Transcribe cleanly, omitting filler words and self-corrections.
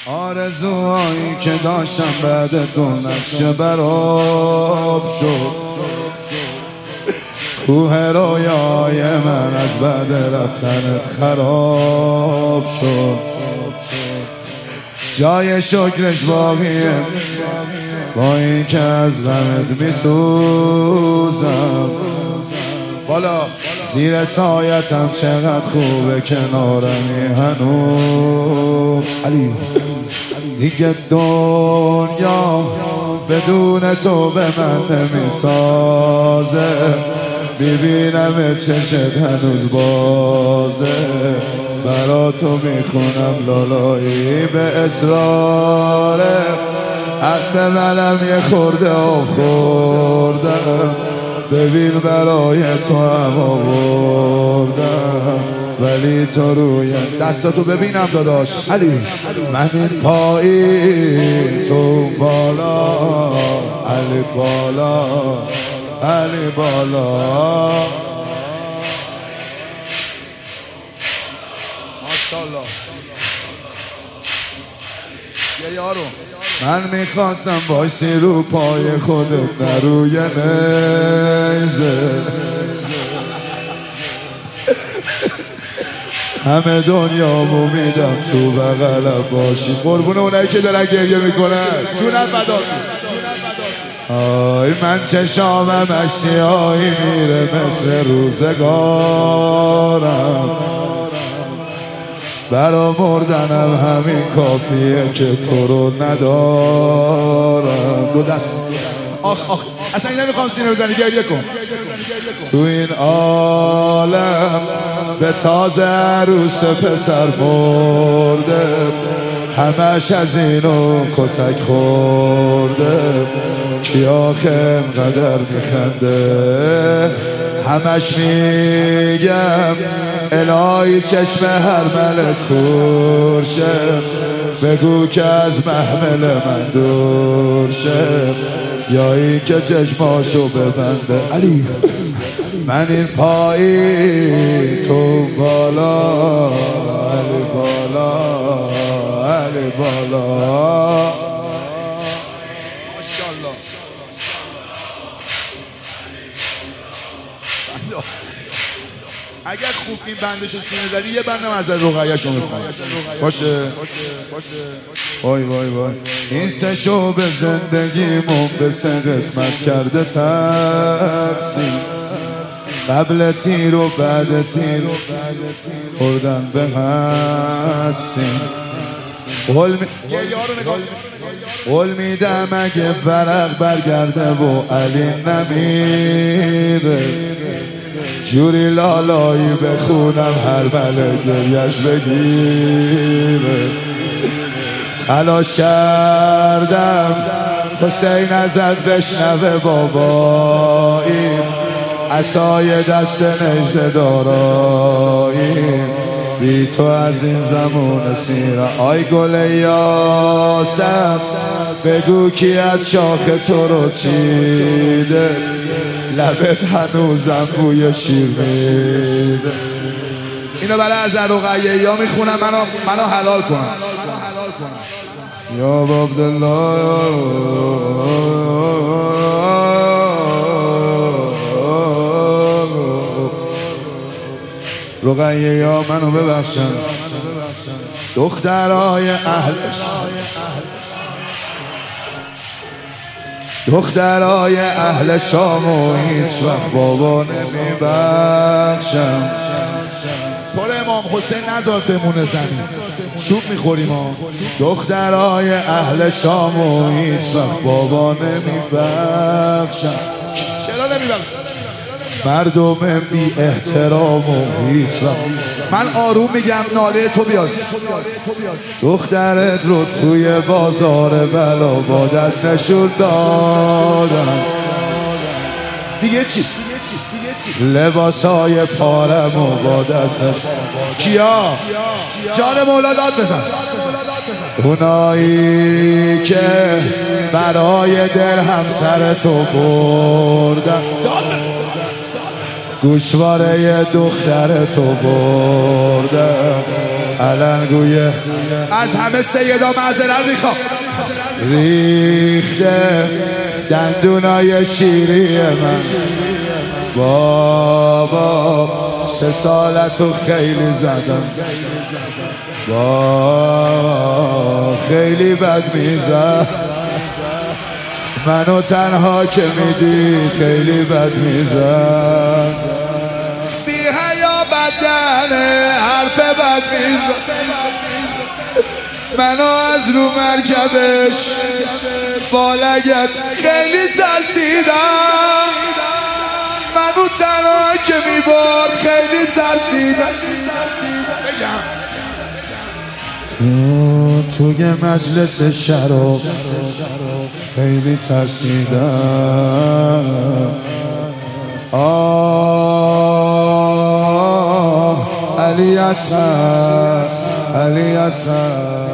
آرزوهایی که داشتم بعد تو نقشه براب شد. کوه رویای من از بعد رفتنت خراب شد. جای شکرش باقیه با این که از غمت میسوزم. بالا زیر سایتم چقدر خوبه کنارمی هنوز. علی دیگه دنیا بدون تو به من نمیسازه. ببینم چشت هنوز بازه. برا تو میخونم لالایی به اصراره. حق منم یه خورده آب خوردم. ببین برای تو هم آوردم ولی تو روی دستاتو ببینم داداش. علی من این پایی تو بالا. علی بالا علی بالا. ماشاءالله یه یارو. من میخواستم باشی رو پای خودت نه روی نیزه. همه دنیامو میدم تو بغلم باشی. قربون اونایی که دارن گریه میکنن جونم فداتون. آی من چشامم اشتیایی میره مثل روزگارم. برا مردنم همین کافیه که تو رو ندارم. دو دست آخ آخ اصلا این نمیخوام سینه بزنی گریه کن. تو این عالم به تازه عروس پسر مرده. همش از اینو کتک خورده. کی آخه انقدر میخنده. همش میگم الهی چشم هر ملک کورشه. بگو که از محمل من دور شه. یا این که چشماشو ببنده. علی من این پایی تو بالا. علی بالا علی بالا. ماشاءالله اگر خوب این بندشو سینه زدی یه بندم از رقیه‌شو میخوام. باشه وای وای وای. این سه شعبه زندگیمون به سه قسمت کرده تقسیم. قبل تیر و بعد تیر خوردن به هستیم. قول میدم اگه ورق برگرده و علی نمیره. جوری لالایی بخونم هر بله گریش بگیره. تلاش کردم حسین ازت بشنوه بابایی. عصای دست نیزه دارایی. بی تو از این زمان سیره. آی گل یاسم بگو کی از شاخ تو رو چیده. لبت هنوزم بوی شیر میده. اینو برای از رقیه یا میخونم منو حلال کنم. یا عبدالله رقیه یا منو ببخشن. دخترای اهلش دخترای اهل شامو هیچ وقت بابا نمیبخشم. طور امام حسین نذار بمونه زمین چوب میخوریم ها. دخترای اهل شامو هیچ وقت بابا نمیبخشم. چرا نمیبخشم؟ مردم بی احترام و هیچ وقت. من آروم میگم ناله تو بیاد. دخترت رو توی بازار بلا با دست نشون دادم. دیگه چی؟ لباسای پارم و با دستش. کیا؟ جان مولا داد بزن. اونایی که برای دل همسر تو بردن. گوشواره دختر تو بردن. علنگویه از همه سیدا معذرت میخوام ریخته دندونای شیری من بابا 3 سالتو خیلی زدم بابا خیلی بد میزد منو تنها که میدی خیلی بد میزد بی حیا بدنه حرف بد میزد منو از رو مرکبش با لگد خیلی ترسیدم منو تنها که میبرد خیلی ترسیدم توی مجلس شراب خیلی ترسیدم علی اصغر علی اصغر